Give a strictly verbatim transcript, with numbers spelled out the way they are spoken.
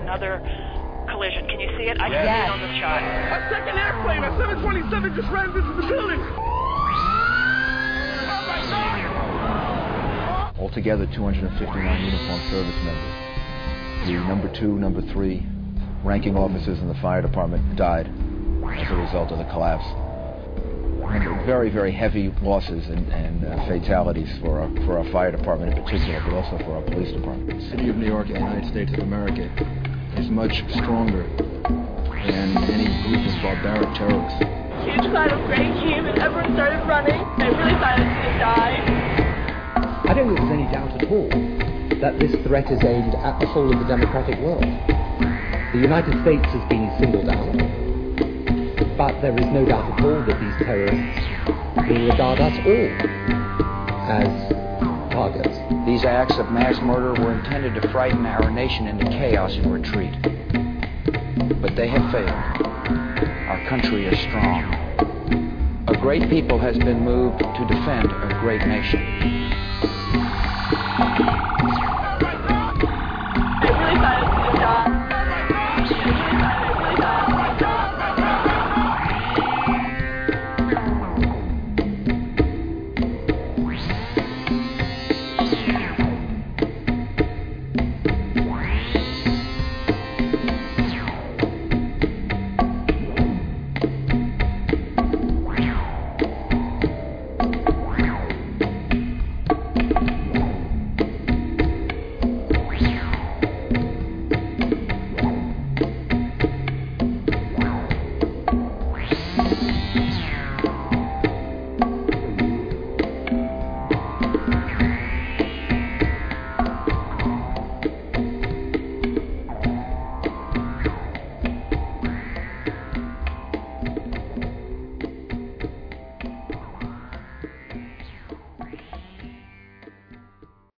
another collision. Can you see it? I can Yes. see it on the shot. A second airplane, a seven twenty-seven, just ran into the building. Oh my God! Altogether, two hundred fifty-nine uniformed service members. The number two, number three ranking officers in the fire department died as a result of the collapse. And very, very heavy losses and, and uh, fatalities for our, for our fire department in particular, but also for our police department. The city of New York and the United States of America is much stronger than any group of barbaric terrorists. Huge cloud of gray came and everyone started running. I really thought I was going to die. I don't think there's any doubt at all that this threat is aimed at the whole of the democratic world. The United States has been singled out, but there is no doubt at all that these terrorists will regard us all as targets. These acts of mass murder were intended to frighten our nation into chaos and retreat. But they have failed. Our country is strong. A great people has been moved to defend a great nation.